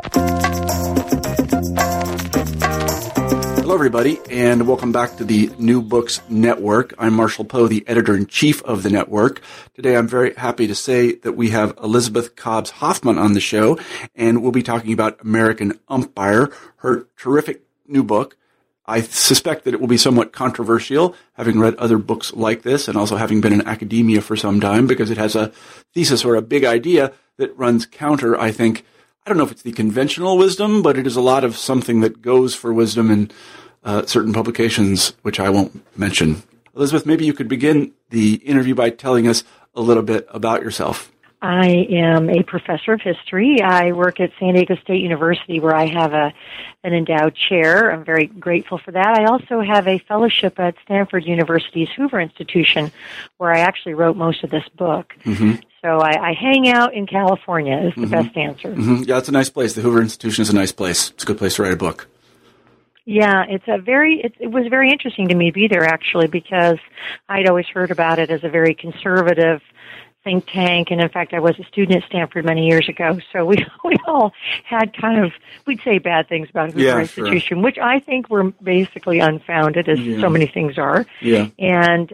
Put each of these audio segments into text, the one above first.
Hello, everybody, and welcome back to the New Books Network. I'm Marshall Poe, the editor-in-chief of the network. Today, I'm very happy to say that we have Elizabeth Cobbs-Hoffman on the show, and we'll be talking about American Umpire, her terrific new book. I suspect that it will be somewhat controversial, having read other books like this, and also having been in academia for some time, because it has a thesis or a big idea that runs counter, I think. I don't know if it's the conventional wisdom, but it is a lot of something that goes for wisdom in certain publications, which I won't mention. Elizabeth, maybe you could begin the interview by telling us a little bit about yourself. I am a professor of history. I work at San Diego State University, where I have an endowed chair. I'm very grateful for that. I also have a fellowship at Stanford University's Hoover Institution, where I actually wrote most of this book. Mm-hmm. So I hang out in California is the best answer. Mm-hmm. Yeah, it's a nice place. The Hoover Institution is a nice place. It's a good place to write a book. Yeah, it was very interesting to me to be there, actually, because I'd always heard about it as a very conservative think tank, and in fact, I was a student at Stanford many years ago, so we all had we'd say bad things about Hoover Institution, sure, which I think were basically unfounded, as so many things are. Yeah. And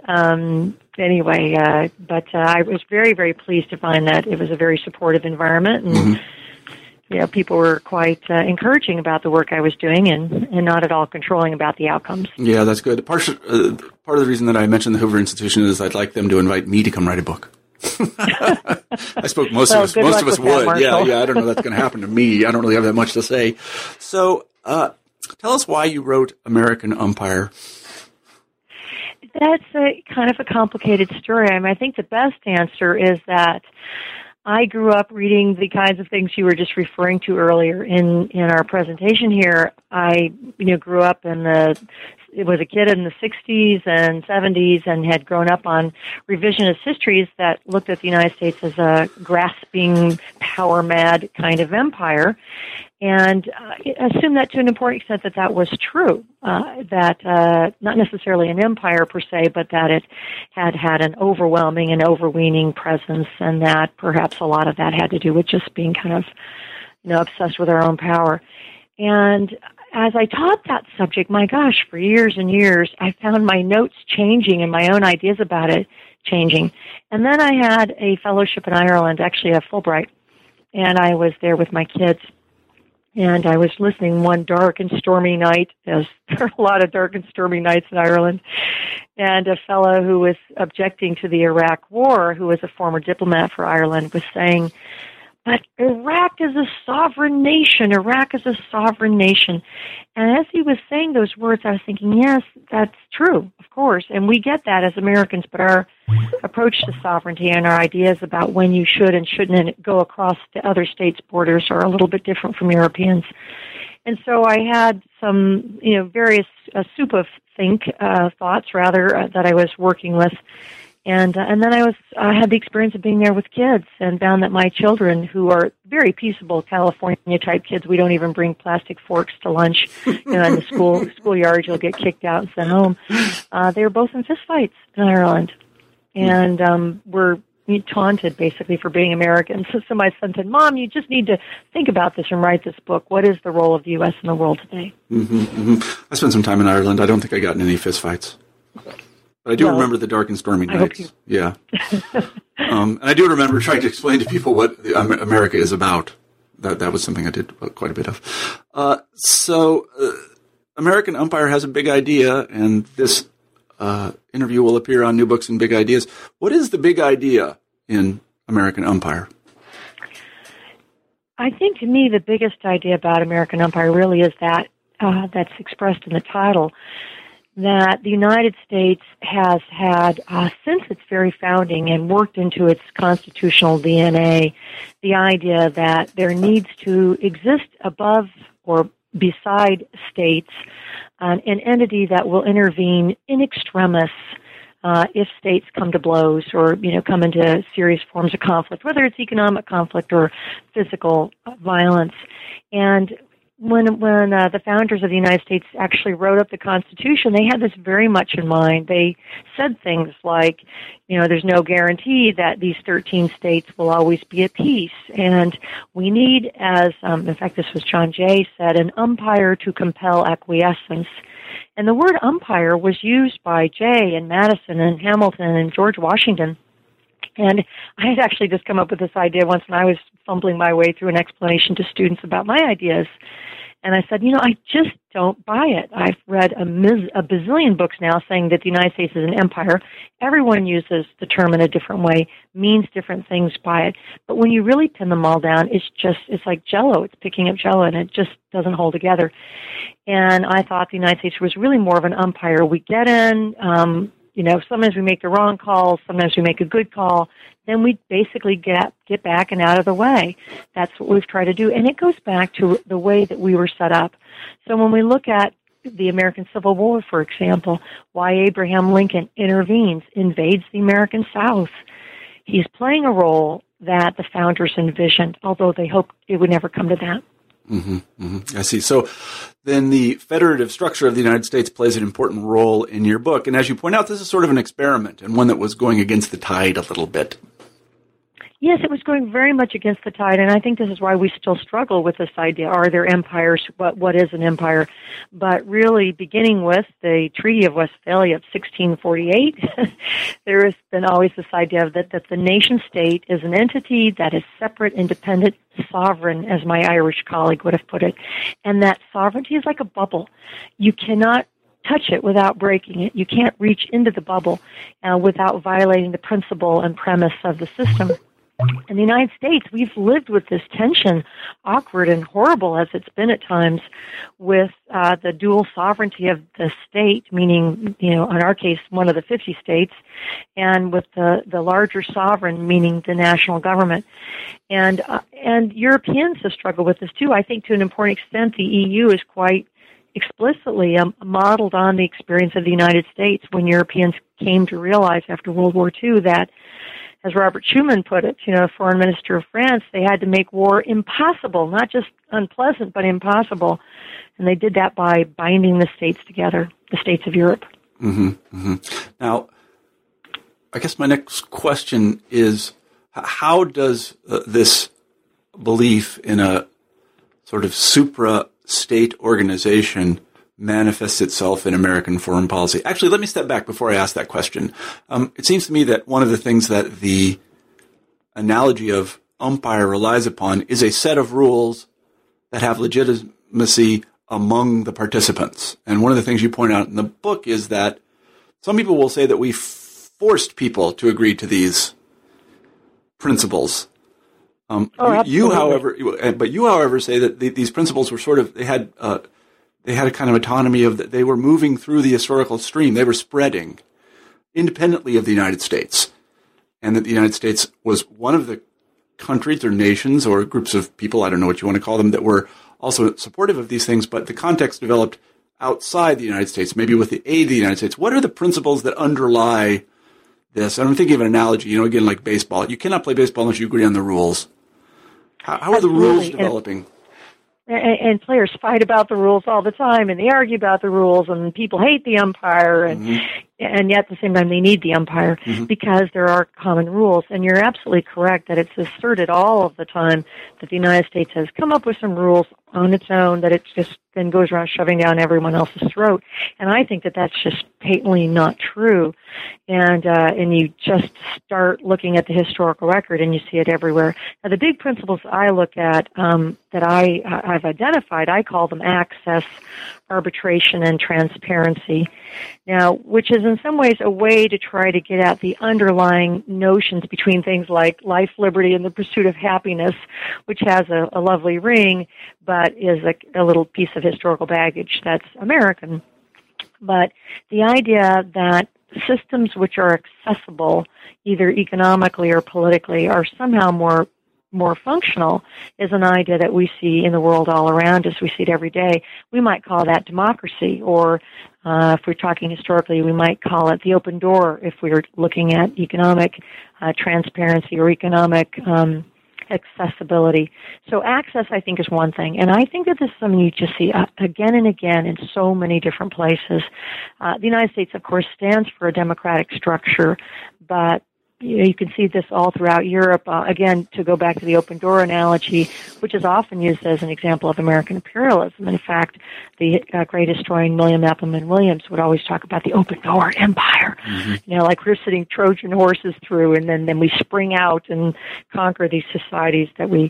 anyway, but I was very, very pleased to find that it was a very supportive environment, and people were quite encouraging about the work I was doing and not at all controlling about the outcomes. Yeah, that's good. Part of the reason that I mentioned the Hoover Institution is I'd like them to invite me to come write a book. I suppose most of us would. Yeah, I don't know that's going to happen to me. I don't really have that much to say. So, tell us why you wrote American Umpire. That's a kind of a complicated story. I think the best answer is that I grew up reading the kinds of things you were just referring to earlier in our presentation here. I grew up was a kid in the 60s and 70s and had grown up on revisionist histories that looked at the United States as a grasping, power-mad kind of empire, and assumed that to an important extent that was true, that not necessarily an empire per se, but that it had an overwhelming and overweening presence, and that perhaps a lot of that had to do with just being kind of obsessed with our own power. And as I taught that subject, my gosh, for years and years, I found my notes changing and my own ideas about it changing. And then I had a fellowship in Ireland, actually a Fulbright, and I was there with my kids. And I was listening one dark and stormy night, as there are a lot of dark and stormy nights in Ireland, and a fellow who was objecting to the Iraq War, who was a former diplomat for Ireland, was saying, but Iraq is a sovereign nation. Iraq is a sovereign nation. And as he was saying those words, I was thinking, yes, that's true, of course. And we get that as Americans, but our approach to sovereignty and our ideas about when you should and shouldn't go across to other states' borders are a little bit different from Europeans. And so I had some, various soup of thoughts, that I was working with. And then I had the experience of being there with kids and found that my children, who are very peaceable California-type kids, we don't even bring plastic forks to lunch. In the schoolyard, you'll get kicked out and sent home. They were both in fistfights in Ireland. And were taunted, basically, for being American. So my son said, Mom, you just need to think about this and write this book. What is the role of the U.S. in the world today? Mm-hmm, mm-hmm. I spent some time in Ireland. I don't think I got in any fistfights. But I do remember the dark and stormy nights. Yeah. And I do remember trying to explain to people what America is about. That was something I did quite a bit of. So American Umpire has a big idea, and this interview will appear on New Books and Big Ideas. What is the big idea in American Umpire? I think, to me, the biggest idea about American Umpire really is that that's expressed in the title, that the United States has had, since its very founding and worked into its constitutional DNA, the idea that there needs to exist above or beside states an entity that will intervene in extremis if states come to blows or, come into serious forms of conflict, whether it's economic conflict or physical violence. And when the founders of the United States actually wrote up the Constitution, they had this very much in mind. They said things like, there's no guarantee that these 13 states will always be at peace, and we need, as in fact this was John Jay said, an umpire to compel acquiescence. And the word umpire was used by Jay and Madison and Hamilton and George Washington. And I had actually just come up with this idea once when I was fumbling my way through an explanation to students about my ideas. And I said, I just don't buy it. I've read a bazillion books now saying that the United States is an empire. Everyone uses the term in a different way, means different things by it. But when you really pin them all down, it's like Jell-O. It's picking up Jell-O, and it just doesn't hold together. And I thought the United States was really more of an umpire. We get in, sometimes we make the wrong call, sometimes we make a good call, then we basically get back and out of the way. That's what we've tried to do. And it goes back to the way that we were set up. So when we look at the American Civil War, for example, why Abraham Lincoln intervenes, invades the American South, he's playing a role that the founders envisioned, although they hoped it would never come to that. Mm-hmm, mm-hmm. I see. So then the federative structure of the United States plays an important role in your book. And as you point out, this is sort of an experiment and one that was going against the tide a little bit. Yes, it was going very much against the tide, and I think this is why we still struggle with this idea. Are there empires? What is an empire? But really, beginning with the Treaty of Westphalia of 1648, there has been always this idea that the nation-state is an entity that is separate, independent, sovereign, as my Irish colleague would have put it, and that sovereignty is like a bubble. You cannot touch it without breaking it. You can't reach into the bubble without violating the principle and premise of the system. In the United States, we've lived with this tension, awkward and horrible as it's been at times, with the dual sovereignty of the state, meaning, in our case, one of the 50 states, and with the larger sovereign, meaning the national government. And Europeans have struggled with this too. I think to an important extent, the EU is quite explicitly modeled on the experience of the United States when Europeans came to realize after World War II that, as Robert Schuman put it, Foreign Minister of France, they had to make war impossible, not just unpleasant, but impossible. And they did that by binding the states together, the states of Europe. Mm-hmm, mm-hmm. Now, I guess my next question is, how does this belief in a sort of supra-state organization manifests itself in American foreign policy? Actually, let me step back before I ask that question. It seems to me that one of the things that the analogy of umpire relies upon is a set of rules that have legitimacy among the participants. And one of the things you point out in the book is that some people will say that we forced people to agree to these principles. You, however, say that these principles were sort of, they had a kind of autonomy of that they were moving through the historical stream. They were spreading independently of the United States. And that the United States was one of the countries or nations or groups of people, I don't know what you want to call them, that were also supportive of these things, but the context developed outside the United States, maybe with the aid of the United States. What are the principles that underlie this? And I'm thinking of an analogy, again, like baseball. You cannot play baseball unless you agree on the rules. How are the rules developing? And players fight about the rules all the time, and they argue about the rules, and people hate the umpire, and yet at the same time they need the umpire because there are common rules. And you're absolutely correct that it's asserted all of the time that the United States has come up with some rules on its own that it just then goes around shoving down everyone else's throat. And I think that that's just patently not true. And you just start looking at the historical record and you see it everywhere. Now, the big principles I look at that I've identified, I call them access, arbitration, and transparency. Now, which is in some ways a way to try to get at the underlying notions between things like life, liberty, and the pursuit of happiness, which has a lovely ring, but is a little piece of historical baggage that's American. But the idea that systems which are accessible, either economically or politically, are somehow more functional is an idea that we see in the world all around us. We see it every day. We might call that democracy, or if we're talking historically, we might call it the open door if we were looking at economic transparency or economic accessibility. So access, I think, is one thing. And I think that this is something you just see again and again in so many different places. The United States, of course, stands for a democratic structure, but you can see this all throughout Europe. Again, to go back to the open door analogy, which is often used as an example of American imperialism. In fact, the great historian William Appleman Williams would always talk about the open door empire. Mm-hmm. Like we're sitting Trojan horses through, and then we spring out and conquer these societies that we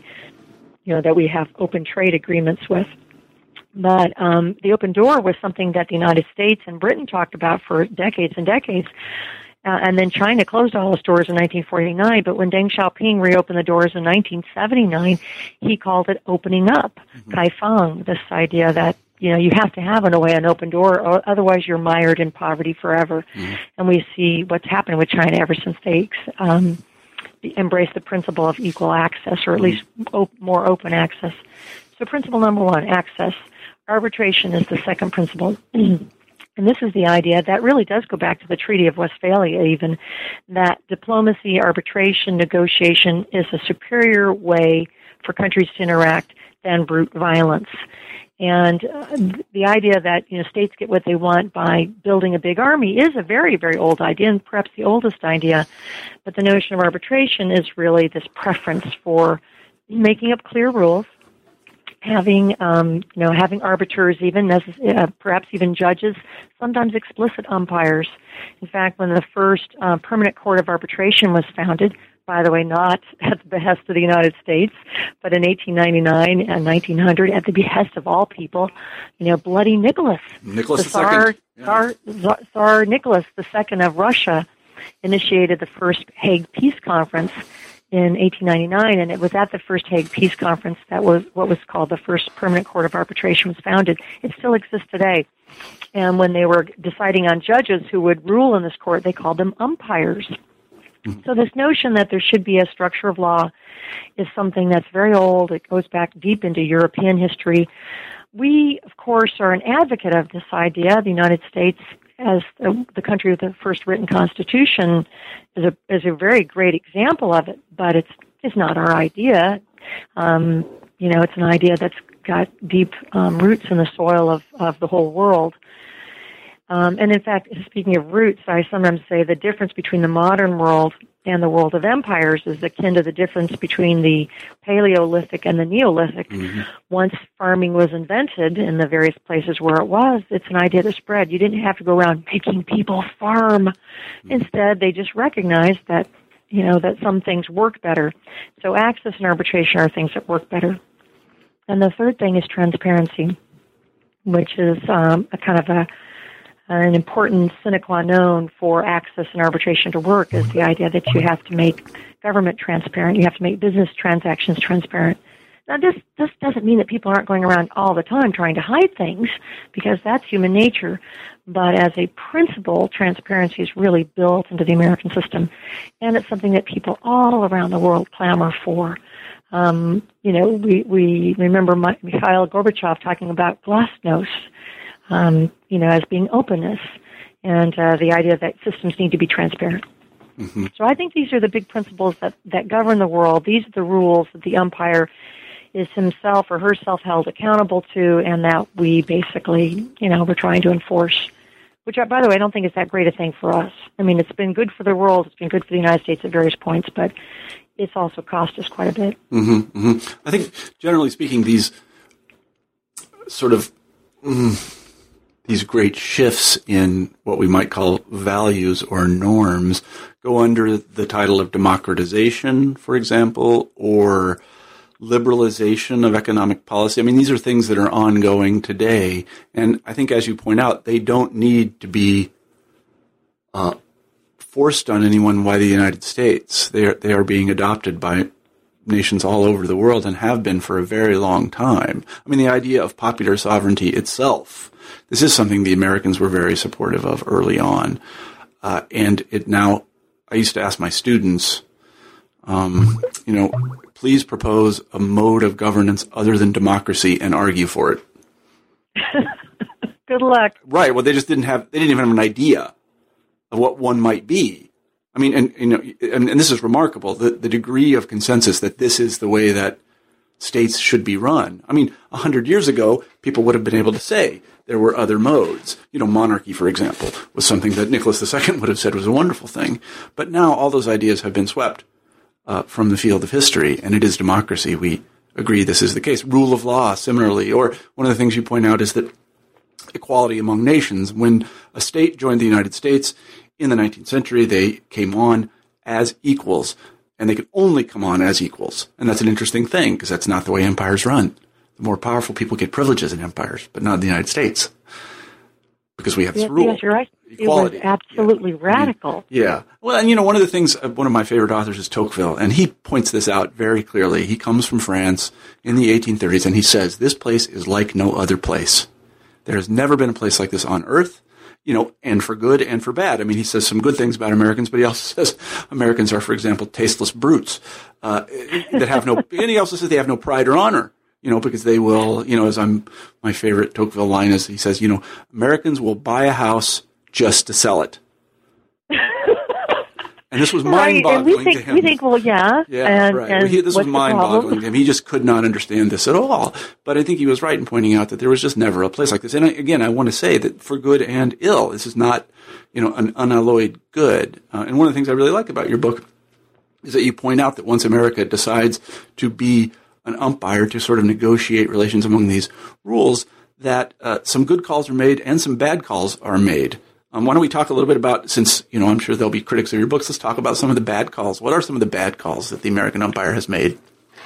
have open trade agreements with. But the open door was something that the United States and Britain talked about for decades and decades. And then China closed all its doors in 1949, but when Deng Xiaoping reopened the doors in 1979, he called it opening up, Kaifang, this idea that, you have to have, in a way, an open door, or otherwise you're mired in poverty forever. Mm-hmm. And we see what's happened with China ever since they embraced the principle of equal access, or at least more open access. So principle number one, access. Arbitration is the second principle. And this is the idea that really does go back to the Treaty of Westphalia even, that diplomacy, arbitration, negotiation is a superior way for countries to interact than brute violence. And the idea that, states get what they want by building a big army is a very, very old idea, and perhaps the oldest idea. But the notion of arbitration is really this preference for making up clear rules, having arbiters, even perhaps even judges, sometimes explicit umpires. In fact, when the first permanent court of arbitration was founded, by the way, not at the behest of the United States, but in 1899 and 1900, at the behest of all people, bloody Nicholas II. Tsar Nicholas II of Russia initiated the first Hague Peace Conference in 1899, and it was at the first Hague Peace Conference that was what was called the first permanent court of arbitration was founded. It still exists today. And when they were deciding on judges who would rule in this court, they called them umpires. Mm-hmm. So this notion that there should be a structure of law is something that's very old. It goes back deep into European history. We, of course, are an advocate of this idea. The United States, as the country with the first written constitution, is a very great example of it, but it's not our idea. It's an idea that's got deep roots in the soil of the whole world. And in fact, speaking of roots, I sometimes say the difference between the modern world and the world of empires is akin to the difference between the Paleolithic and the Neolithic. Mm-hmm. Once farming was invented in the various places where it was, it's an idea that spread. You didn't have to go around making people farm. Mm-hmm. Instead, they just recognized that, that some things work better. So access and arbitration are things that work better. And the third thing is transparency, which is an important sine qua non for access and arbitration to work, is the idea that you have to make government transparent. You have to make business transactions transparent. Now, this doesn't mean that people aren't going around all the time trying to hide things, because that's human nature. But as a principle, transparency is really built into the American system, and it's something that people all around the world clamor for. We remember Mikhail Gorbachev talking about glasnost, as being openness, and the idea that systems need to be transparent. Mm-hmm. So I think these are the big principles that govern the world. These are the rules that the umpire is himself or herself held accountable to, and that we basically, we're trying to enforce, which, by the way, I don't think is that great a thing for us. I mean, it's been good for the world, it's been good for the United States at various points, but it's also cost us quite a bit. Mm-hmm, mm-hmm. I think, generally speaking, these sort of these great shifts in what we might call values or norms go under the title of democratization, for example, or liberalization of economic policy. I mean, these are things that are ongoing today. And I think, as you point out, they don't need to be forced on anyone by the United States. They are being adopted by nations all over the world and have been for a very long time. I mean, the idea of popular sovereignty itself, this is something the Americans were very supportive of early on. And it now, I used to ask my students, please propose a mode of governance other than democracy and argue for it. Good luck. Right. Well, they even have an idea of what one might be. I mean, and this is remarkable, the degree of consensus that this is the way that states should be run. I mean, 100 years ago, people would have been able to say there were other modes. Monarchy, for example, was something that Nicholas II would have said was a wonderful thing. But now all those ideas have been swept from the field of history, and it is democracy. We agree this is the case. Rule of law, similarly. Or one of the things you point out is that equality among nations. When a state joined the United States in the 19th century, they came on as equals. And they can only come on as equals. And that's an interesting thing, because that's not the way empires run. The more powerful people get privileges in empires, but not in the United States. Because we have this rule. Yes, you're right. Equality. It was absolutely radical. Yeah. Well, and one of the things, one of my favorite authors is Tocqueville, and he points this out very clearly. He comes from France in the 1830s, and he says, this place is like no other place. There has never been a place like this on earth. And for good and for bad. I mean, he says some good things about Americans, but he also says Americans are, for example, tasteless brutes that have no. And he also says they have no pride or honor, because they will, my favorite Tocqueville line is he says, Americans will buy a house just to sell it. And this was mind-boggling to him. We think, well, yeah. Yeah, right. This was mind-boggling to him. He just could not understand this at all. But I think he was right in pointing out that there was just never a place like this. And again, I want to say that for good and ill, this is not, an unalloyed good. And one of the things I really like about your book is that you point out that once America decides to be an umpire to sort of negotiate relations among these rules, that some good calls are made and some bad calls are made. Why don't we talk a little bit about, since, I'm sure there'll be critics of your books, let's talk about some of the bad calls. What are some of the bad calls that the American umpire has made?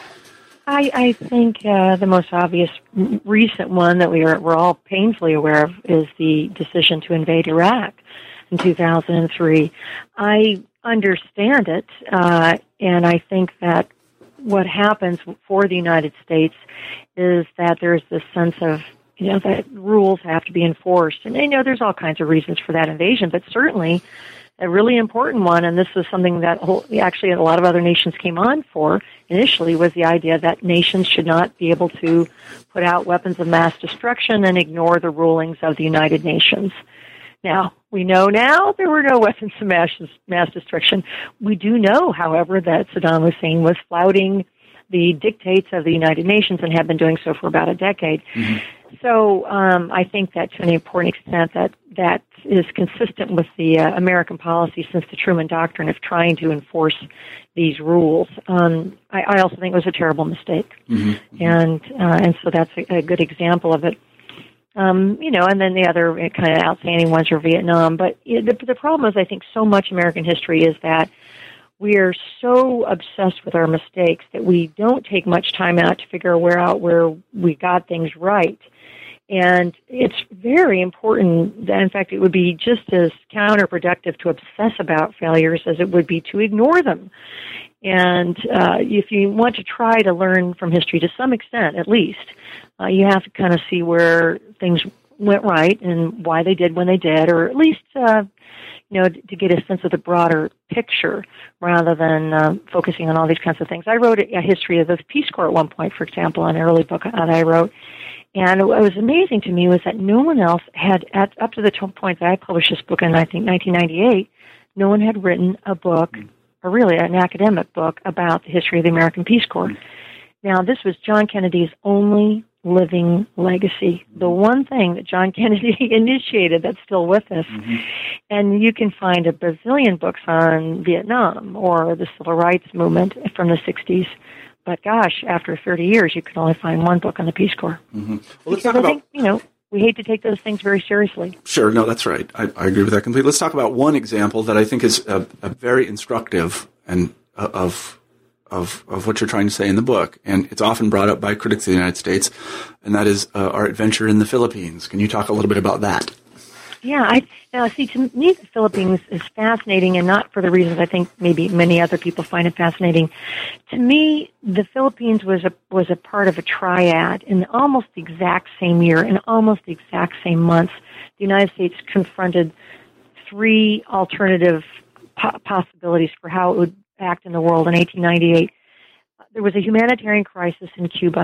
I think the most obvious recent one that we're all painfully aware of is the decision to invade Iraq in 2003. I understand it, and I think that what happens for the United States is that there's this sense of that rules have to be enforced. And there's all kinds of reasons for that invasion, but certainly a really important one, and this is something that actually a lot of other nations came on for initially, was the idea that nations should not be able to put out weapons of mass destruction and ignore the rulings of the United Nations. Now, we know now there were no weapons of mass destruction. We do know, however, that Saddam Hussein was flouting the dictates of the United Nations and had been doing so for about a decade. Mm-hmm. So I think that to an important extent that is consistent with the American policy since the Truman Doctrine of trying to enforce these rules. I also think it was a terrible mistake. Mm-hmm. And so that's a good example of it. And then the other kind of outstanding ones are Vietnam. But the problem is, I think, so much American history is that we are so obsessed with our mistakes that we don't take much time out to figure out where we got things right. And it's very important that, in fact, it would be just as counterproductive to obsess about failures as it would be to ignore them. And if you want to try to learn from history to some extent, at least, you have to kind of see where things went right and why they did when they did, or at least, to get a sense of the broader picture rather than focusing on all these kinds of things. I wrote a history of the Peace Corps at one point, for example, an early book that I wrote. And what was amazing to me was that no one else had, up to the point that I published this book in, I think, 1998, no one had written a book, or really an academic book, about the history of the American Peace Corps. Now, this was John Kennedy's only living legacy, the one thing that John Kennedy initiated that's still with us. Mm-hmm. And you can find a bazillion books on Vietnam or the Civil Rights Movement from the 60s. But gosh, after 30 years, you can only find one book on the Peace Corps. Mm-hmm. Well, let's talk about, we hate to take those things very seriously. Sure, no, that's right. I agree with that completely. Let's talk about one example that I think is a very instructive and of what you're trying to say in the book, and it's often brought up by critics of the United States, and that is our adventure in the Philippines. Can you talk a little bit about that? Yeah, to me, the Philippines is fascinating, and not for the reasons I think maybe many other people find it fascinating. To me, the Philippines was a part of a triad in almost the exact same year, in almost the exact same months. The United States confronted three alternative possibilities for how it would act in the world in 1898. There was a humanitarian crisis in Cuba.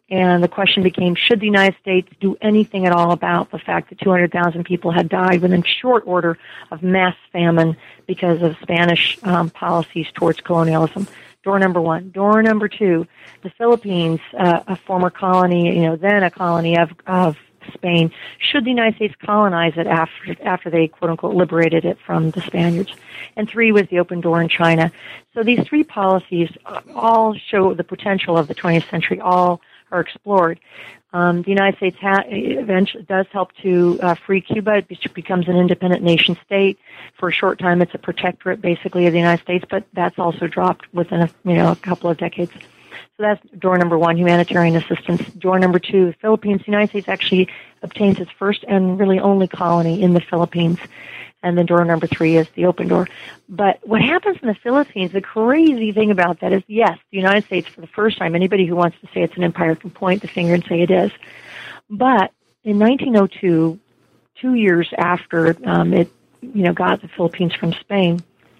And the question became, should the United States do anything at all about the fact that 200,000 people had died within short order of mass famine because of Spanish policies towards colonialism? Door number one. Door number two, the Philippines, a former colony, then a colony of Spain, should the United States colonize it after they, quote-unquote, liberated it from the Spaniards? And three was the open door in China. So these three policies all show the potential of the 20th century, all are explored. The United States eventually does help to free Cuba. It becomes an independent nation state. For a short time, it's a protectorate, basically, of the United States, but that's also dropped within a couple of decades. So that's door number one, humanitarian assistance. Door number two, the Philippines. The United States actually obtains its first and really only colony in the Philippines. And then door number three is the open door. But what happens in the Philippines, the crazy thing about that is, yes, the United States, for the first time, anybody who wants to say it's an empire can point the finger and say it is. But in 1902, 2 years after it got the Philippines from Spain,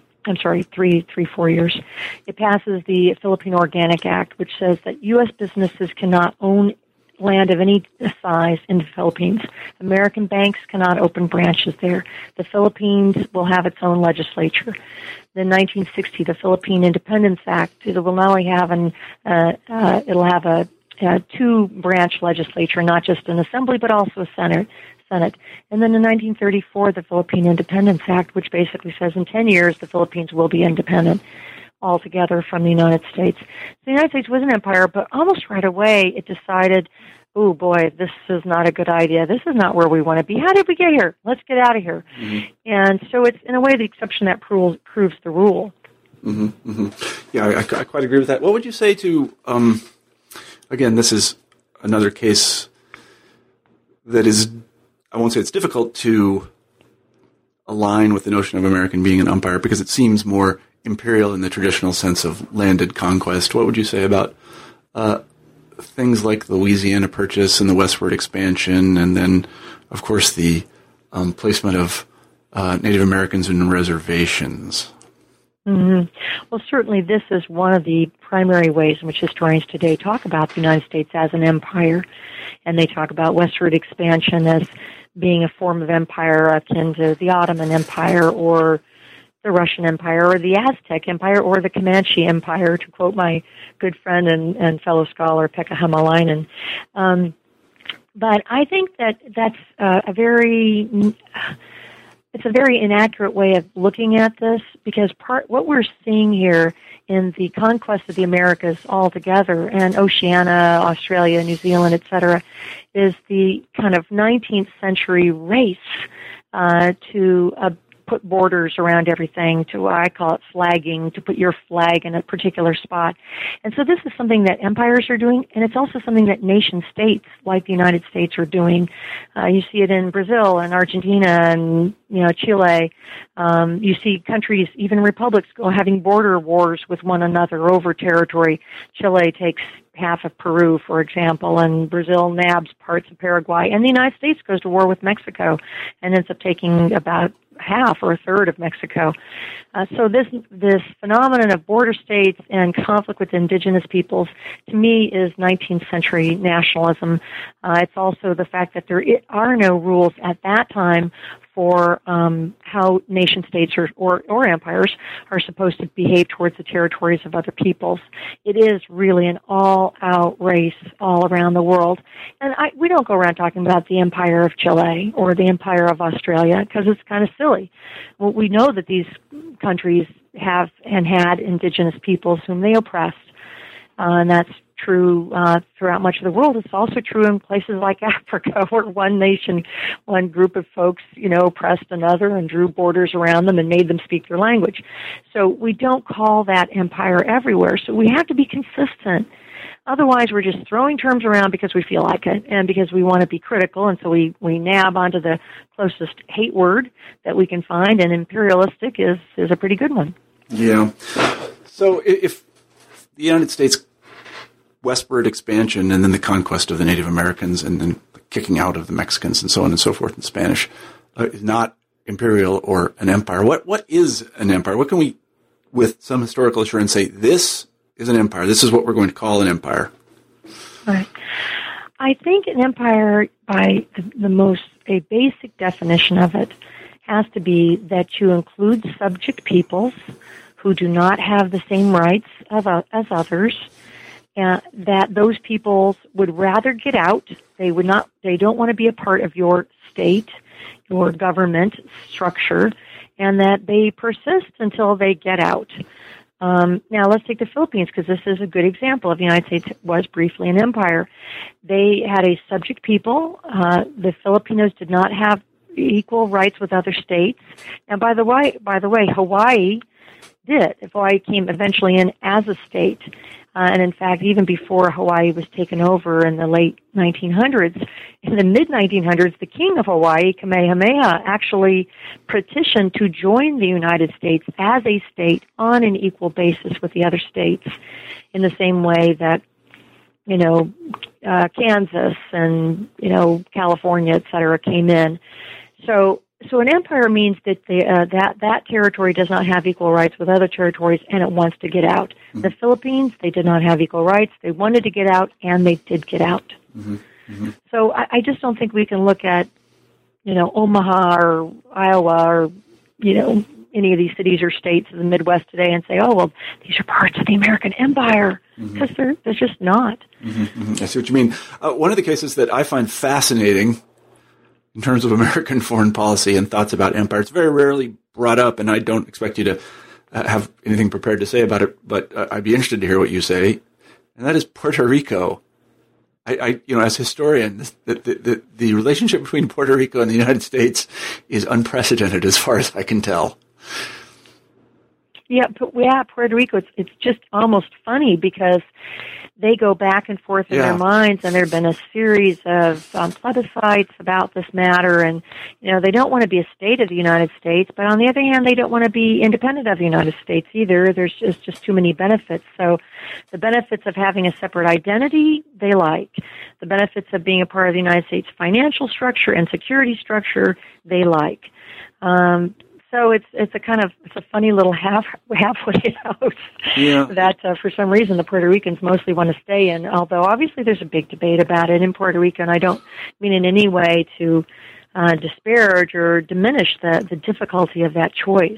4 years, it passes the Philippine Organic Act, which says that U.S. businesses cannot own land of any size in the Philippines. American banks cannot open branches there. The Philippines will have its own legislature. In 1960, the Philippine Independence Act, it will not only have it'll have a two-branch legislature, not just an assembly, but also a Senate. And then in 1934, the Philippine Independence Act, which basically says in 10 years the Philippines will be independent altogether from the United States. The United States was an empire, but almost right away it decided, oh boy, this is not a good idea. This is not where we want to be. How did we get here? Let's get out of here. Mm-hmm. And so it's, in a way, the exception that proves the rule. Mm-hmm. Mm-hmm. Yeah, I quite agree with that. What would you say to, again, this is another case that is, I won't say it's difficult to align with the notion of American being an empire because it seems more imperial in the traditional sense of landed conquest. What would you say about things like the Louisiana Purchase and the westward expansion, and then, of course, the placement of Native Americans in reservations? Mm-hmm. Well, certainly this is one of the primary ways in which historians today talk about the United States as an empire, and they talk about westward expansion as being a form of empire akin to the Ottoman Empire or the Russian Empire or the Aztec Empire or the Comanche Empire, to quote my good friend and fellow scholar Pekka Hamalainen. But I think that that's a very inaccurate way of looking at this, because what we're seeing here in the conquest of the Americas altogether, and Oceania, Australia, New Zealand, etc., is the kind of 19th century race to put borders around everything, to I call it flagging, to put your flag in a particular spot. And so this is something that empires are doing, and it's also something that nation states like the United States are doing. You see it in Brazil and Argentina and Chile. You see countries, even republics, having border wars with one another over territory. Chile takes half of Peru, for example, and Brazil nabs parts of Paraguay, and the United States goes to war with Mexico and ends up taking about half or a third of Mexico. So this phenomenon of border states and conflict with indigenous peoples, to me, is 19th century nationalism. It's also the fact that there are no rules at that time for how nation states or empires are supposed to behave towards the territories of other peoples. It is really an all-out race all around the world. And we don't go around talking about the empire of Chile or the empire of Australia because it's kind of silly. Well, we know that these countries have and had indigenous peoples whom they oppressed, and that's true throughout much of the world. It's also true in places like Africa, where one nation, one group of folks, oppressed another and drew borders around them and made them speak their language. So we don't call that empire everywhere. So we have to be consistent. Otherwise, we're just throwing terms around because we feel like it and because we want to be critical, and so we nab onto the closest hate word that we can find, and imperialistic is a pretty good one. Yeah. So if the United States westward expansion and then the conquest of the Native Americans and then the kicking out of the Mexicans and so on and so forth in Spanish is not imperial or an empire. What is an empire? What can we, with some historical assurance, say this is an empire? This is what we're going to call an empire. Right. I think an empire, by a basic definition of it, has to be that you include subject peoples who do not have the same rights as others, that those peoples would rather get out. They don't want to be a part of your state, your government structure, and that they persist until they get out. Now, let's take the Philippines, because this is a good example of the United States was briefly an empire. They had a subject people. The Filipinos did not have equal rights with other states. And by the way, Hawaii did. Hawaii came eventually in as a state. And in fact, even before Hawaii was taken over in the late 1900s, in the mid-1900s, the king of Hawaii, Kamehameha, actually petitioned to join the United States as a state on an equal basis with the other states, in the same way that, Kansas and, California, et cetera, came in. So an empire means that that territory does not have equal rights with other territories, and it wants to get out. Mm-hmm. The Philippines, they did not have equal rights. They wanted to get out, and they did get out. Mm-hmm. Mm-hmm. So I just don't think we can look at, Omaha or Iowa or, any of these cities or states in the Midwest today and say, oh, well, these are parts of the American empire, because they're just not. Mm-hmm. Mm-hmm. I see what you mean. One of the cases that I find fascinating in terms of American foreign policy and thoughts about empire, it's very rarely brought up, and I don't expect you to have anything prepared to say about it, but I'd be interested to hear what you say, and that is Puerto Rico. I as a historian, the relationship between Puerto Rico and the United States is unprecedented as far as I can tell. Yeah, Puerto Rico, it's just almost funny because they go back and forth in their minds, and there have been a series of plebiscites about this matter, and, they don't want to be a state of the United States, but on the other hand, they don't want to be independent of the United States either. There's just too many benefits. So the benefits of having a separate identity, they like. The benefits of being a part of the United States financial structure and security structure, they like. So it's a funny little halfway house that for some reason the Puerto Ricans mostly want to stay in. Although obviously there's a big debate about it in Puerto Rico, and I don't mean in any way to disparage or diminish the difficulty of that choice.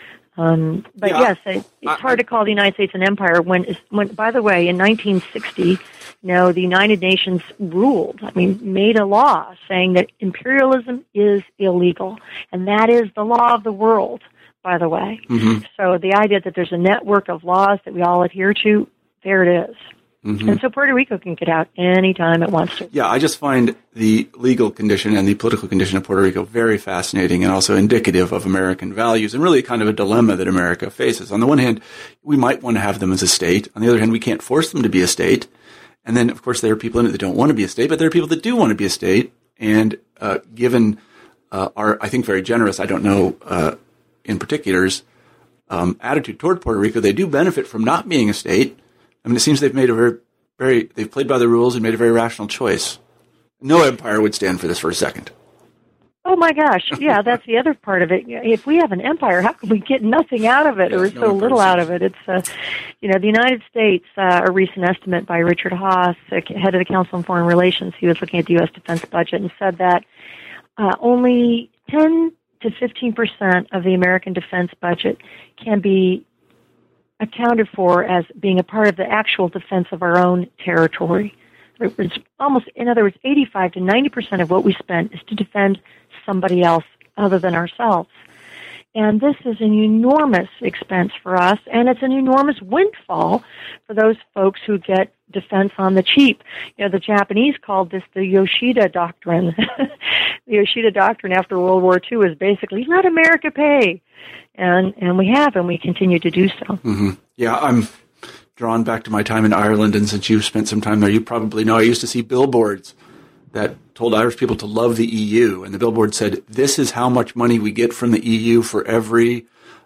Yes, it's hard to call the United States an empire when by the way, in 1960, the United Nations made a law saying that imperialism is illegal, and that is the law of the world, by the way. Mm-hmm. So the idea that there's a network of laws that we all adhere to, there it is. Mm-hmm. And so Puerto Rico can get out anytime it wants to. Yeah, I just find the legal condition and the political condition of Puerto Rico very fascinating and also indicative of American values and really kind of a dilemma that America faces. On the one hand, we might want to have them as a state. On the other hand, we can't force them to be a state. And then, of course, there are people in it that don't want to be a state, but there are people that do want to be a state. And given our, I think, very generous, I don't know in particular's, attitude toward Puerto Rico, they do benefit from not being a state. I mean, it seems they've made they've played by the rules and made a very rational choice. No empire would stand for this for a second. Oh my gosh, yeah, that's the other part of it. If we have an empire, how can we get nothing out of it, or so little out of it? It's, the United States, a recent estimate by Richard Haass, head of the Council on Foreign Relations, he was looking at the U.S. defense budget and said that only 10 to 15% of the American defense budget can be accounted for as being a part of the actual defense of our own territory. It's in other words, 85 to 90% of what we spend is to defend somebody else other than ourselves. And this is an enormous expense for us, and it's an enormous windfall for those folks who get defense on the cheap. The Japanese called this the Yoshida Doctrine. The Yoshida Doctrine after World War II is basically, let America pay. And we have, and we continue to do so. Mm-hmm. Yeah, I'm drawn back to my time in Ireland, and since you've spent some time there, you probably know I used to see billboards that told Irish people to love the EU, and the billboard said, "This is how much money we get from the EU for every,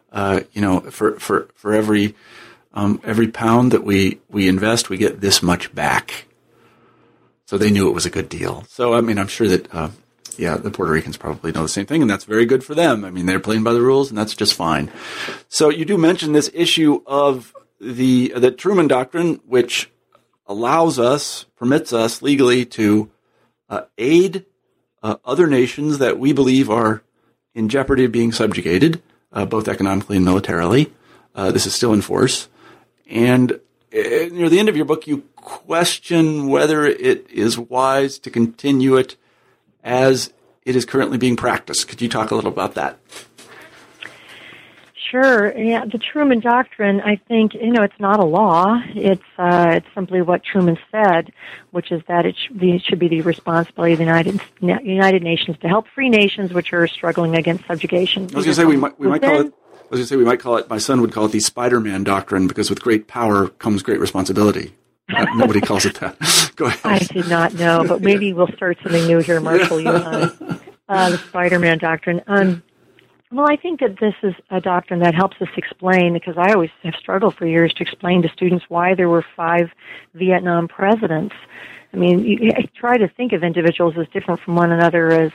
for every pound that we invest, we get this much back." So they knew it was a good deal. So I mean, I'm sure that the Puerto Ricans probably know the same thing, and that's very good for them. I mean, they're playing by the rules, and that's just fine. So you do mention this issue of the Truman Doctrine, which permits us legally to aid other nations that we believe are in jeopardy of being subjugated, both economically and militarily. This is still in force. And near the end of your book, you question whether it is wise to continue it as it is currently being practiced. Could you talk a little about that? Sure. Yeah, the Truman Doctrine, I think, it's not a law. It's simply what Truman said, which is that it should be the responsibility of the United Nations to help free nations which are struggling against subjugation. I was going to say we might call it. My son would call it the Spider-Man Doctrine, because with great power comes great responsibility. Nobody calls it that. Go ahead. I did not know, but maybe we'll start something new here, Marshall. You and I. The Spider-Man Doctrine. Well, I think that this is a doctrine that helps us explain, because I always have struggled for years to explain to students why there were 5 Vietnam presidents. I mean, I try to think of individuals as different from one another as,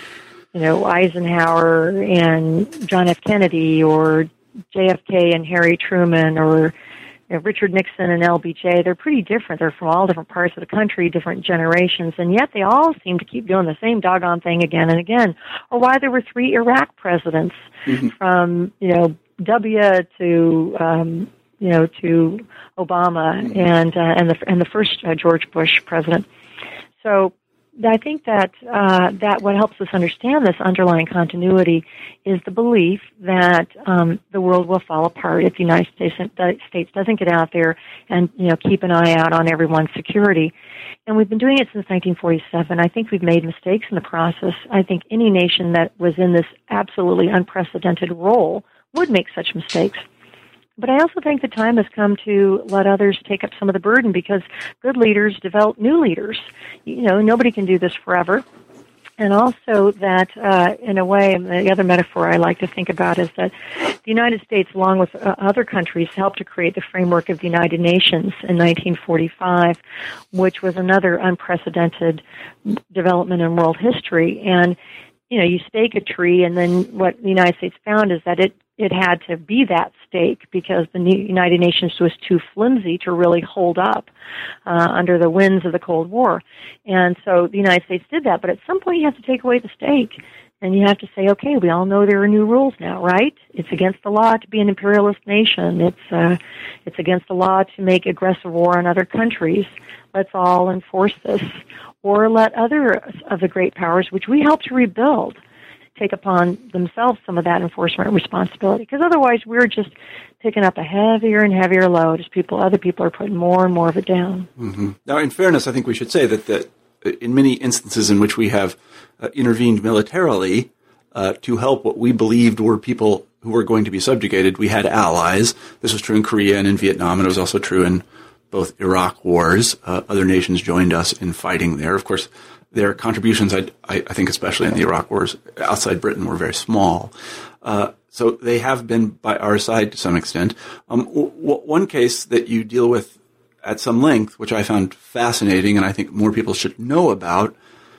Eisenhower and John F. Kennedy, or JFK and Harry Truman, or Richard Nixon and LBJ. They're pretty different. They're from all different parts of the country, different generations, and yet they all seem to keep doing the same doggone thing again and again. Or why there were 3 Iraq presidents, from W to to Obama and the first George Bush president. So I think that what helps us understand this underlying continuity is the belief that the world will fall apart if the United States doesn't get out there and keep an eye out on everyone's security. And we've been doing it since 1947. I think we've made mistakes in the process. I think any nation that was in this absolutely unprecedented role would make such mistakes. But I also think the time has come to let others take up some of the burden, because good leaders develop new leaders. Nobody can do this forever. And also that, in a way, the other metaphor I like to think about is that the United States, along with other countries, helped to create the framework of the United Nations in 1945, which was another unprecedented development in world history. And, you stake a tree, and then what the United States found is that it had to be that stake, because the United Nations was too flimsy to really hold up under the winds of the Cold War. And so the United States did that, but at some point you have to take away the stake, and you have to say, okay, we all know there are new rules now, right? It's against the law to be an imperialist nation. It's against the law to make aggressive war on other countries. Let's all enforce this. Or let other of the great powers, which we help to rebuild, take upon themselves some of that enforcement responsibility. Because otherwise we're just picking up a heavier and heavier load as other people are putting more and more of it down. Mm-hmm. Now, in fairness, I think we should say that in many instances in which we have intervened militarily to help what we believed were people who were going to be subjugated, we had allies. This was true in Korea and in Vietnam, and it was also true in both Iraq wars. Other nations joined us in fighting there. Of course, their contributions, I think especially in the Iraq wars, outside Britain, were very small. So they have been by our side to some extent. One case that you deal with at some length, which I found fascinating and I think more people should know about,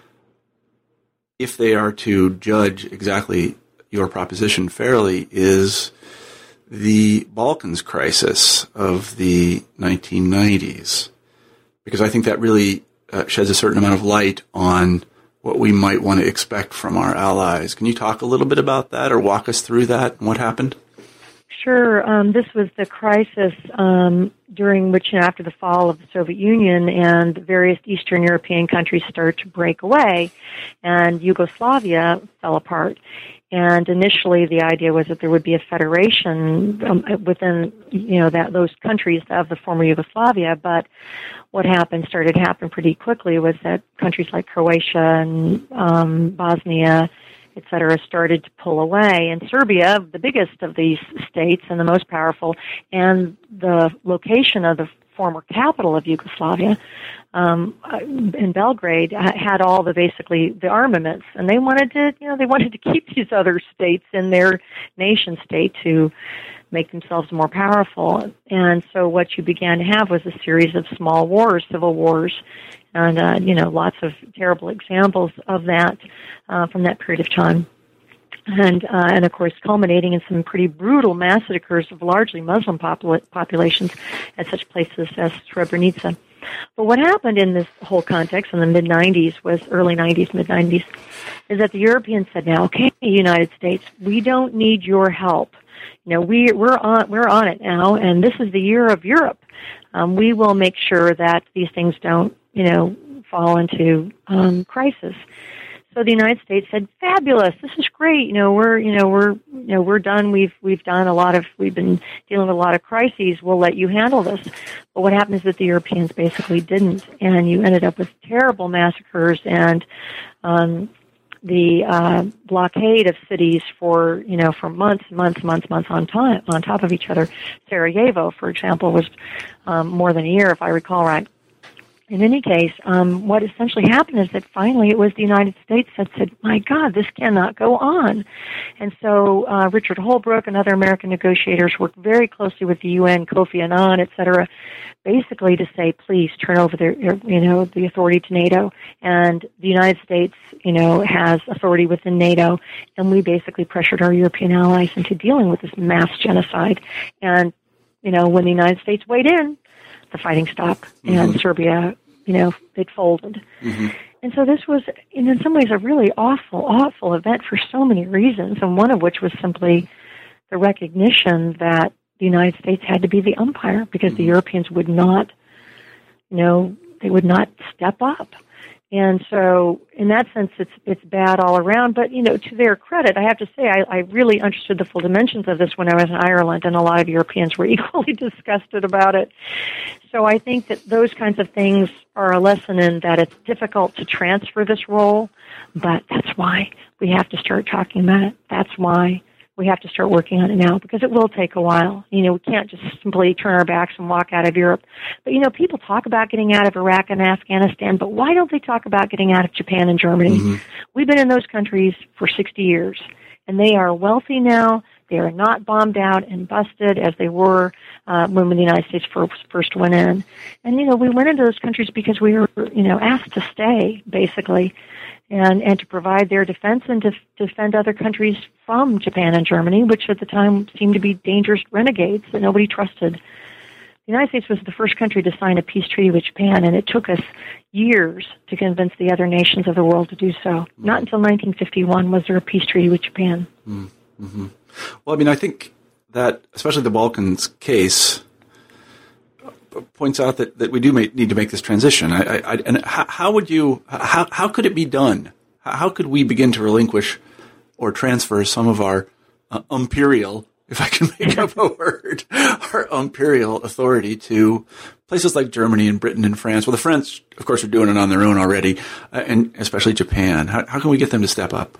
if they are to judge exactly your proposition fairly, is the Balkans crisis of the 1990s. Because I think that really sheds a certain amount of light on what we might want to expect from our allies. Can you talk a little bit about that, or walk us through that and what happened? Sure. This was the crisis during which, after the fall of the Soviet Union and various Eastern European countries started to break away, and Yugoslavia fell apart. And initially, the idea was that there would be a federation within, those countries of the former Yugoslavia. But what started to happen pretty quickly was that countries like Croatia and Bosnia, et cetera, started to pull away. And Serbia, the biggest of these states and the most powerful, and the location of the former capital of Yugoslavia, in Belgrade, had all the armaments, and they wanted to keep these other states in their nation state to make themselves more powerful. And so what you began to have was a series of small wars, civil wars, and lots of terrible examples of that from that period of time. And of course, culminating in some pretty brutal massacres of largely Muslim populations at such places as Srebrenica. But what happened in this whole context in the mid-90s early 90s, mid-90s, is that the Europeans said, now, okay, United States, we don't need your help. We're on it now, and this is the year of Europe. We will make sure that these things don't, fall into crisis. So the United States said, "Fabulous! This is great. We're done. We've done a lot of. We've been dealing with a lot of crises. We'll let you handle this." But what happened is that the Europeans basically didn't, and you ended up with terrible massacres and the blockade of cities for months on top of each other. Sarajevo, for example, was more than a year, if I recall right. In any case, what essentially happened is that finally it was the United States that said, my God, this cannot go on. And so Richard Holbrooke and other American negotiators worked very closely with the UN, Kofi Annan, et cetera, basically to say, please turn over the authority to NATO. And the United States, has authority within NATO. And we basically pressured our European allies into dealing with this mass genocide. And, when the United States weighed in, the fighting stopped, and Serbia, it folded. Mm-hmm. And so this was, in some ways, a really awful event for so many reasons, and one of which was simply the recognition that the United States had to be the umpire because the Europeans would not, they would not step up. And so, in that sense, it's bad all around. But, to their credit, I have to say, I really understood the full dimensions of this when I was in Ireland, and a lot of Europeans were equally disgusted about it. So I think that those kinds of things are a lesson in that it's difficult to transfer this role, but that's why we have to start talking about it. That's why we have to start working on it now, because it will take a while. We can't just simply turn our backs and walk out of Europe. But, people talk about getting out of Iraq and Afghanistan, but why don't they talk about getting out of Japan and Germany? Mm-hmm. We've been in those countries for 60 years, and they are wealthy now. They are not bombed out and busted as they were when the United States first went in. And, we went into those countries because we were, asked to stay, basically, and to provide their defense and to defend other countries from Japan and Germany, which at the time seemed to be dangerous renegades that nobody trusted. The United States was the first country to sign a peace treaty with Japan, and it took us years to convince the other nations of the world to do so. Mm-hmm. Not until 1951 was there a peace treaty with Japan. Mm-hmm. Well, I think that, especially the Balkans case, points out that we do need to make this transition. And how could it be done? How could we begin to relinquish or transfer some of our imperial, if I can make up a word, our imperial authority to places like Germany and Britain and France? Well, the French, of course, are doing it on their own already, and especially Japan. How can we get them to step up?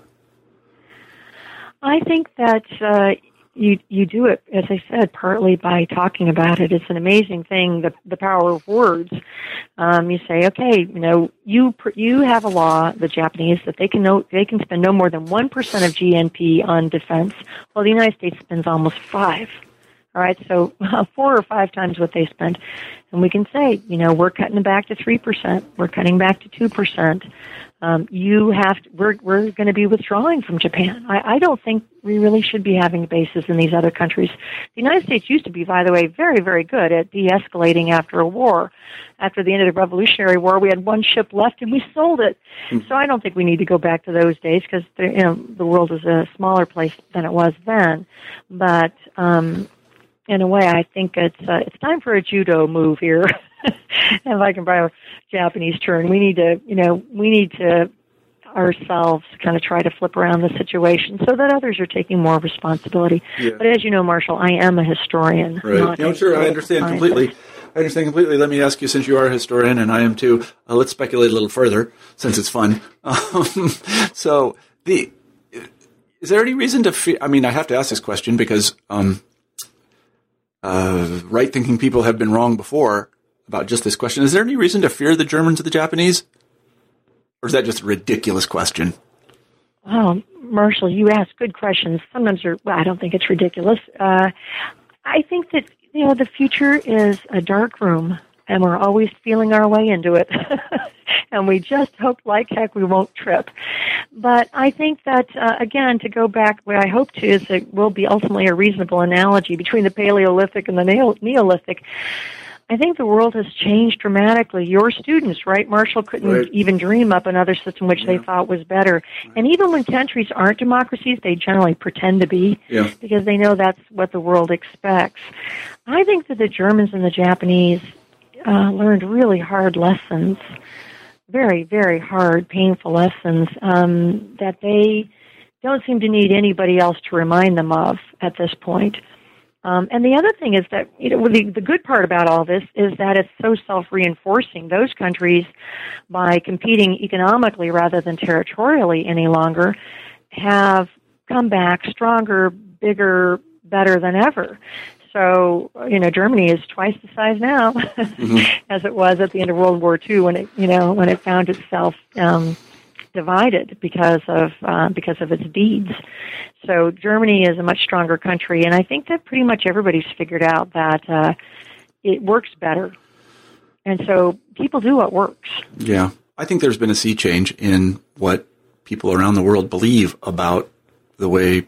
I think that you do it, as I said, partly by talking about it. It's an amazing thing, the power of words. You say, okay, you have a law, the Japanese, that they can spend no more than 1% of GNP on defense. Well, the United States spends almost 5%. All right, so 4 or 5 times what they spend. And we can say, we're cutting back to 3%. We're cutting back to 2%. We're going to be withdrawing from Japan. I don't think we really should be having bases in these other countries. The United States used to be, by the way, very, very good at de-escalating after a war. After the end of the Revolutionary War, we had one ship left and we sold it. Mm-hmm. So I don't think we need to go back to those days because the world is a smaller place than it was then. But in a way, I think it's time for a judo move here. If I can borrow a Japanese term, we need to ourselves kind of try to flip around the situation so that others are taking more responsibility. Yeah. But as you know, Marshall, I am a historian. Right. Sure, I understand completely. Let me ask you, since you are a historian and I am too, let's speculate a little further since it's fun. So, is there any reason to fear? I have to ask this question because right-thinking people have been wrong before about just this question. Is there any reason to fear the Germans or the Japanese? Or is that just a ridiculous question? Well, Marshall, you ask good questions. Sometimes I don't think it's ridiculous. I think that, the future is a dark room, and we're always feeling our way into it. And we just hope like heck we won't trip. But I think that, again, to go back, what I hope to is it will be ultimately a reasonable analogy between the Paleolithic and the Neolithic. I think the world has changed dramatically. Your students, right, Marshall, couldn't even dream up another system which they thought was better. Right. And even when countries aren't democracies, they generally pretend to be because they know that's what the world expects. I think that the Germans and the Japanese learned really hard lessons, very, very hard, painful lessons that they don't seem to need anybody else to remind them of at this point. And the other thing is that the good part about all this is that it's so self-reinforcing. Those countries, by competing economically rather than territorially any longer, have come back stronger, bigger, better than ever. So, Germany is twice the size now as it was at the end of World War II when it found itself divided because of its deeds. So Germany is a much stronger country, and I think that pretty much everybody's figured out that it works better. And so people do what works. Yeah. I think there's been a sea change in what people around the world believe about the way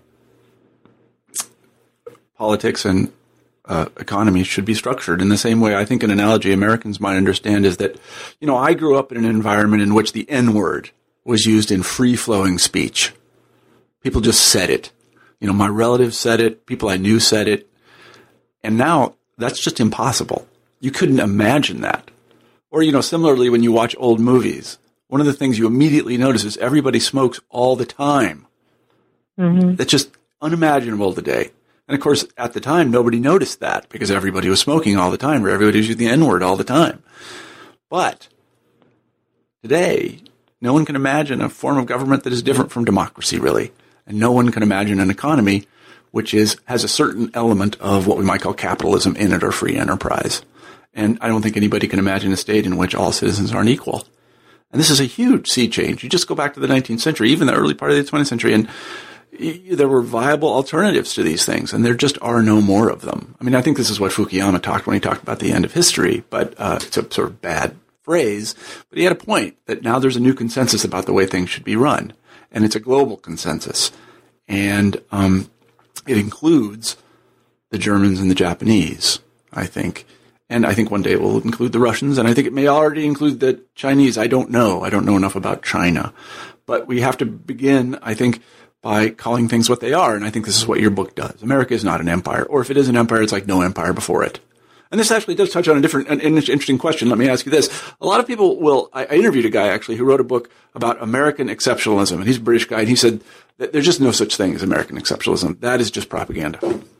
politics and economy should be structured. In the same way, I think an analogy Americans might understand is that, I grew up in an environment in which the N-word was used in free-flowing speech. People just said it. My relatives said it. People I knew said it. And now that's just impossible. You couldn't imagine that. Or, similarly, when you watch old movies, one of the things you immediately notice is everybody smokes all the time. Mm-hmm. That's just unimaginable today. And, of course, at the time, nobody noticed that because everybody was smoking all the time or everybody was using the N-word all the time. But today, no one can imagine a form of government that is different from democracy, really. And no one can imagine an economy which has a certain element of what we might call capitalism in it or free enterprise. And I don't think anybody can imagine a state in which all citizens aren't equal. And this is a huge sea change. You just go back to the 19th century, even the early part of the 20th century, and there were viable alternatives to these things, and there just are no more of them. I mean, I think this is what Fukuyama talked when he talked about the end of history, but it's a sort of bad phrase. But he had a point that now there's a new consensus about the way things should be run, and it's a global consensus. And it includes the Germans and the Japanese, I think. And I think one day it will include the Russians, and I think it may already include the Chinese. I don't know. I don't know enough about China. But we have to begin, I think, by calling things what they are, and I think this is what your book does. America is not an empire, or if it is an empire, it's like no empire before it. And this actually does touch on an interesting question. Let me ask you this. A lot of people I interviewed a guy, actually, who wrote a book about American exceptionalism, and he's a British guy, and he said that there's just no such thing as American exceptionalism. That is just propaganda.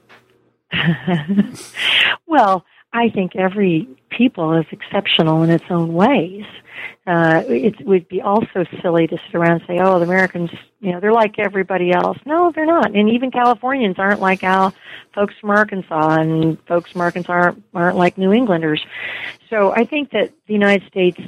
Well, I think every people is exceptional in its own ways. It would be also silly to sit around and say, oh, the Americans, they're like everybody else. No, they're not. And even Californians aren't like folks from Arkansas, and folks from Arkansas aren't like New Englanders. So I think that the United States,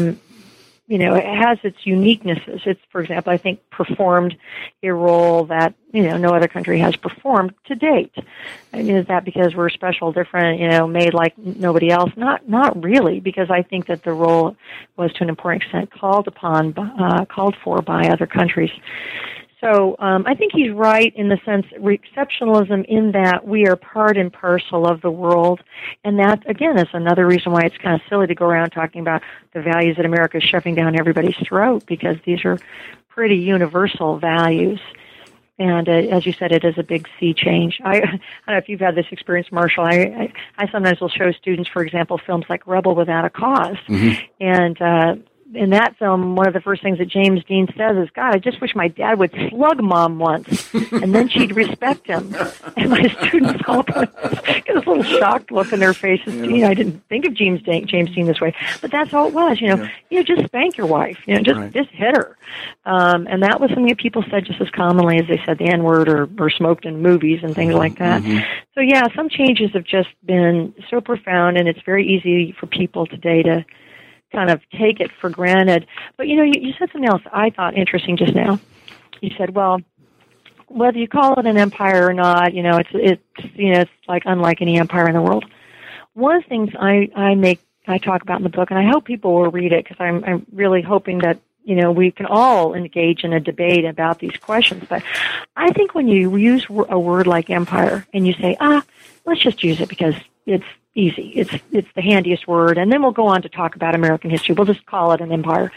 it has its uniquenesses. It's, for example, I think performed a role that, no other country has performed to date. And is that because we're special, different, made like nobody else? Not really, because I think that the role was to an important extent called for by other countries. So I think he's right in the sense exceptionalism in that we are part and parcel of the world. And that, again, is another reason why it's kind of silly to go around talking about the values that America is shoving down everybody's throat, because these are pretty universal values. And as you said, it is a big sea change. I don't know if you've had this experience, Marshall. I sometimes will show students, for example, films like Rebel Without a Cause. Mm-hmm. And in that film, one of the first things that James Dean says is, God, I just wish my dad would slug Mom once, and then she'd respect him. And my students all get this little shocked look in their faces. I didn't think of James Dean this way, but that's how it was. Just spank your wife. Just hit her. And that was something that people said just as commonly as they said the N-word or smoked in movies and things like that. Mm-hmm. So yeah, some changes have just been so profound, and it's very easy for people today to kind of take it for granted. But, you said something else I thought interesting just now. You said, well, whether you call it an empire or not, it's like unlike any empire in the world. One of the things I talk about in the book, and I hope people will read it because I'm really hoping that, we can all engage in a debate about these questions. But I think when you use a word like empire and you say, let's just use it because it's, easy. It's the handiest word, and then we'll go on to talk about American history. We'll just call it an empire.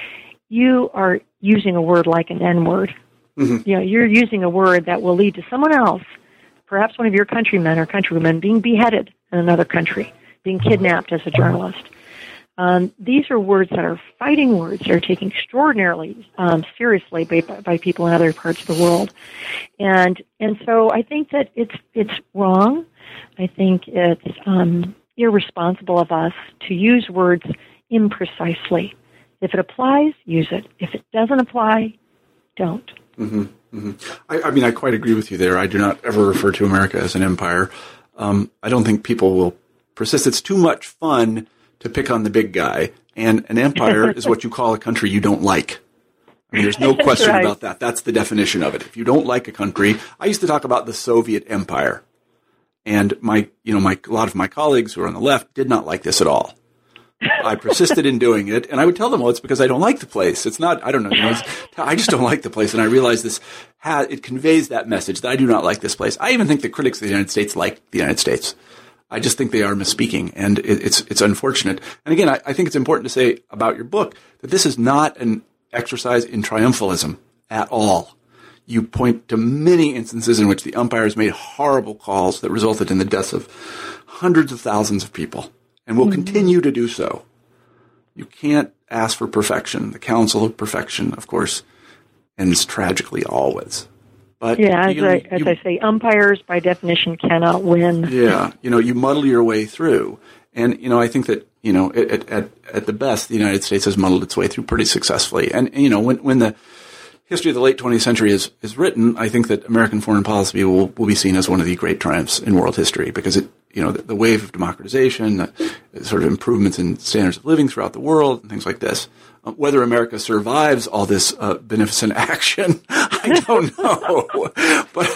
You are using a word like an N-word. Mm-hmm. You know, you're using a word that will lead to someone else, perhaps one of your countrymen or countrywomen, being beheaded in another country, being kidnapped as a journalist. These are words that are fighting words that are taken extraordinarily seriously by people in other parts of the world, and so I think that it's wrong. I think it's irresponsible of us to use words imprecisely. If it applies, use it. If it doesn't apply, don't. Mm-hmm. Mm-hmm. I mean, I quite agree with you there. I do not ever refer to America as an empire. I don't think people will persist. It's too much fun to pick on the big guy, and an empire is what you call a country you don't like. I mean, there's no question right. about that. That's the definition of it. If you don't like a country, I used to talk about the Soviet Empire, and a lot of my colleagues who are on the left did not like this at all. I persisted in doing it, and I would tell them, well, it's because I don't like the place. It's not, I don't know, I just don't like the place, and I realize it conveys that message that I do not like this place. I even think the critics of the United States like the United States. I just think they are misspeaking, and it's unfortunate. And again, I think it's important to say about your book that this is not an exercise in triumphalism at all. You point to many instances in which the umpires made horrible calls that resulted in the deaths of hundreds of thousands of people, and will continue to do so. You can't ask for perfection. The counsel of perfection, of course, ends tragically always. But yeah, as I say, umpires by definition cannot win. Yeah, you muddle your way through, and I think that at the best, the United States has muddled its way through pretty successfully. And when the history of the late 20th century is written, I think that American foreign policy will be seen as one of the great triumphs in world history, because the wave of democratization, the sort of improvements in standards of living throughout the world, and things like this. Whether America survives all this beneficent action, I don't know. But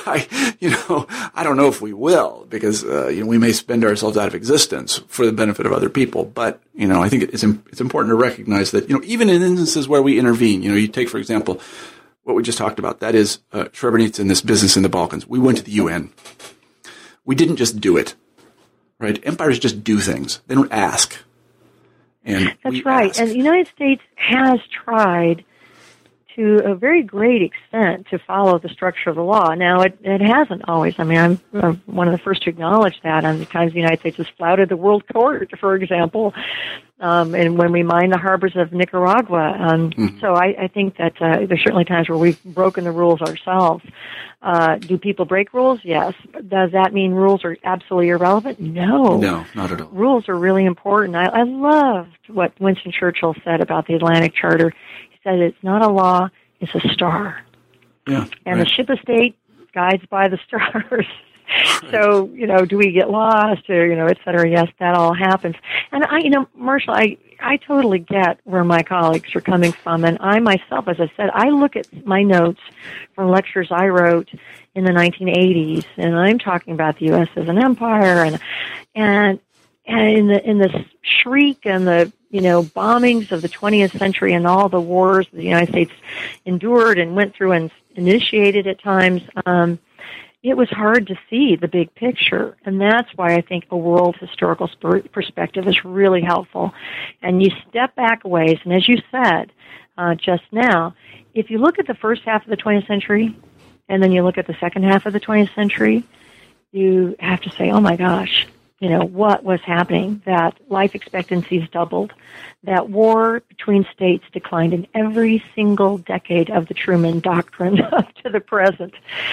I don't know if we will, because we may spend ourselves out of existence for the benefit of other people. But I think it's important to recognize that even in instances where we intervene, you take for example what we just talked about. That is Srebrenica and this business in the Balkans. We went to the UN. We didn't just do it, right? Empires just do things. They don't ask. And that's right. And the United States has tried to a very great extent to follow the structure of the law. Now, it hasn't always. I mean, I'm one of the first to acknowledge that. On the times the United States has flouted the World Court, for example, and when we mine the harbors of Nicaragua. So I think that there's certainly times where we've broken the rules ourselves. Do people break rules? Yes. Does that mean rules are absolutely irrelevant? No. No, not at all. Rules are really important. I loved what Winston Churchill said about the Atlantic Charter. He said it's not a law, it's a star. Yeah. And the ship of state guides by the stars. So, do we get lost or, et cetera? Yes, that all happens. And Marshall, I totally get where my colleagues are coming from. And I myself, as I said, I look at my notes from lectures I wrote in the 1980s, and I'm talking about the U.S. as an empire and in the shriek and the, bombings of the 20th century and all the wars the United States endured and went through and initiated at times, it was hard to see the big picture, and that's why I think a world historical perspective is really helpful. And you step back a ways, and as you said just now, if you look at the first half of the 20th century, and then you look at the second half of the 20th century, you have to say, oh my gosh, what was happening, that life expectancies doubled, that war between states declined in every single decade of the Truman Doctrine up to the present.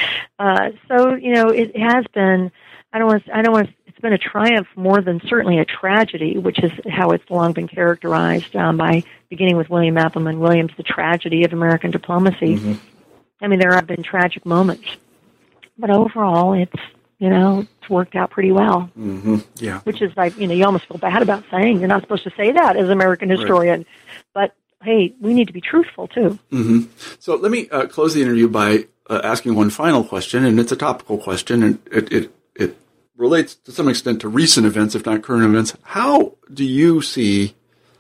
So, it has been, it's been a triumph more than certainly a tragedy, which is how it's long been characterized by beginning with William Appleman Williams, the tragedy of American diplomacy. Mm-hmm. I mean, there have been tragic moments, but overall, it's worked out pretty well. Mm-hmm. Yeah. Which is like, you almost feel bad about saying you're not supposed to say that as an American historian. Right. But, hey, we need to be truthful, too. Mm-hmm. So let me close the interview by asking one final question, and it's a topical question, and it relates to some extent to recent events, if not current events. How do you see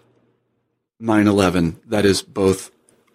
9/11, that is both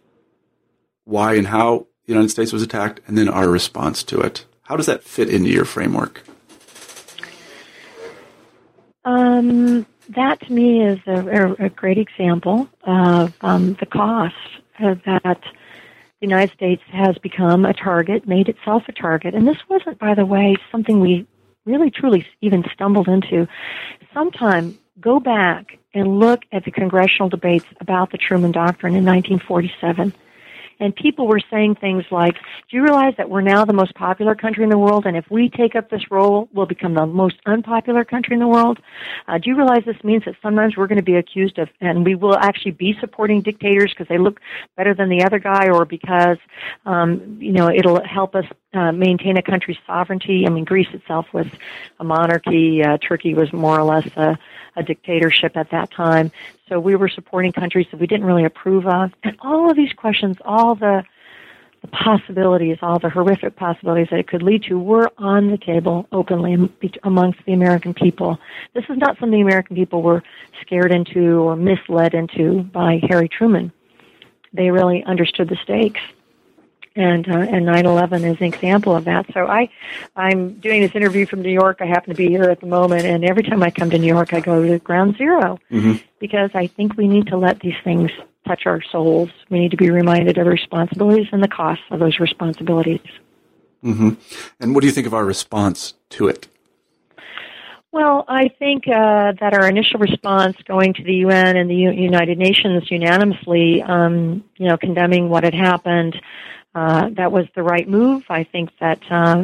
why and how the United States was attacked, and then our response to it? How does that fit into your framework? That to me is a great example of the cost that the United States has become a target, made itself a target. And this wasn't, by the way, something we really truly even stumbled into. Sometime go back and look at the congressional debates about the Truman Doctrine in 1947. And people were saying things like, do you realize that we're now the most popular country in the world, and if we take up this role, we'll become the most unpopular country in the world? Do you realize this means that sometimes we're going to be accused of, and we will actually be supporting dictators because they look better than the other guy, or because, it'll help us maintain a country's sovereignty? I mean, Greece itself was a monarchy. Turkey was more or less a dictatorship at that time. So we were supporting countries that we didn't really approve of. And all of these questions, all the possibilities, all the horrific possibilities that it could lead to were on the table openly amongst the American people. This is not something the American people were scared into or misled into by Harry Truman. They really understood the stakes. And 9/11 is an example of that. So I'm doing this interview from New York. I happen to be here at the moment, and every time I come to New York, I go to ground zero, because I think we need to let these things touch our souls. We need to be reminded of the responsibilities and the costs of those responsibilities. And what do you think of our response to it? Well, I think that our initial response going to the UN and the United Nations unanimously, condemning what had happened, that was the right move. I think that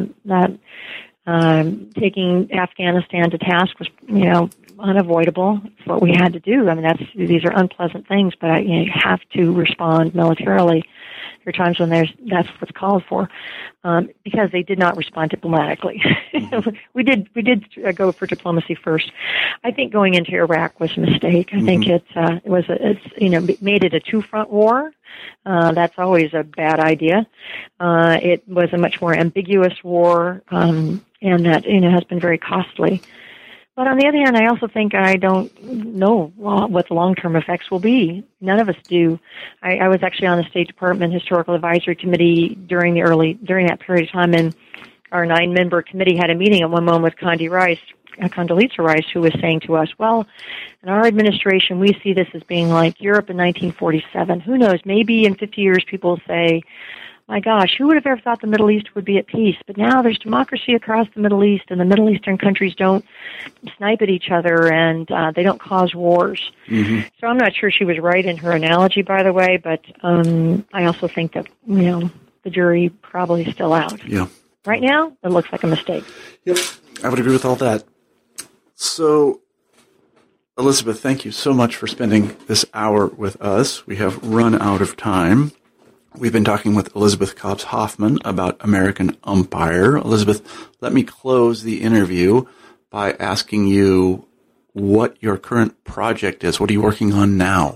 taking Afghanistan to task was, unavoidable. It's what we had to do. I mean, these are unpleasant things, but you have to respond militarily. There are times when that's what's called for, because they did not respond diplomatically. We did go for diplomacy first. I think going into Iraq was a mistake. I think it made it a two-front war. That's always a bad idea. It was a much more ambiguous war, and that has been very costly. But on the other hand, I also think I don't know what the long-term effects will be. None of us do. I was actually on the State Department Historical Advisory Committee during that period of time, and our 9-member committee had a meeting at one moment with Condoleezza Rice, who was saying to us, well, in our administration, we see this as being like Europe in 1947. Who knows? Maybe in 50 years, people will say, my gosh, who would have ever thought the Middle East would be at peace? But now there's democracy across the Middle East, and the Middle Eastern countries don't snipe at each other, and they don't cause wars. So I'm not sure she was right in her analogy, by the way, but I also think that, the jury probably is still out. Yeah. Right now, it looks like a mistake. Yep, I would agree with all that. So, Elizabeth, thank you so much for spending this hour with us. We have run out of time. We've been talking with Elizabeth Cobbs Hoffman about American Umpire. Elizabeth, let me close the interview by asking you what your current project is. What are you working on now?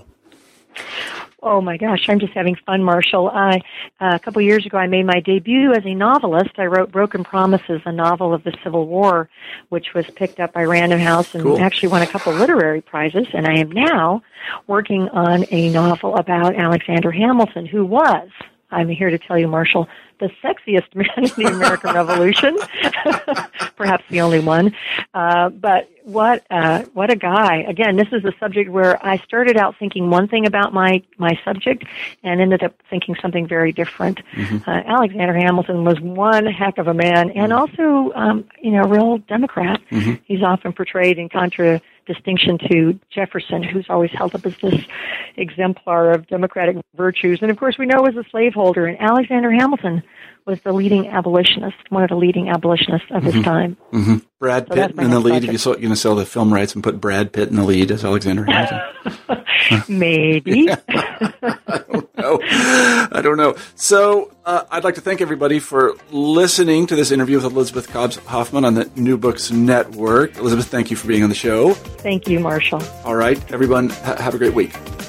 Oh my gosh, I'm just having fun, Marshall. A couple of years ago, I made my debut as a novelist. I wrote Broken Promises, a novel of the Civil War, which was picked up by Random House and actually won a couple of literary prizes. And I am now working on a novel about Alexander Hamilton, who was, I'm here to tell you, Marshall, the sexiest man in the American Revolution, perhaps the only one. But what a guy. Again, this is a subject where I started out thinking one thing about my subject and ended up thinking something very different. Alexander Hamilton was one heck of a man, and also, a real Democrat. He's often portrayed in contradistinction to Jefferson, who's always held up as this exemplar of democratic virtues. And of course, we know he was a slaveholder, and Alexander Hamilton was the leading abolitionist, one of the leading abolitionists of his time. Brad Pitt in the lead. Are you going to sell the film rights and put Brad Pitt in the lead as Alexander Hamilton? Maybe. I don't know. So I'd like to thank everybody for listening to this interview with Elizabeth Cobbs Hoffman on the New Books Network. Elizabeth, thank you for being on the show. Thank you, Marshall. All right, everyone, have a great week.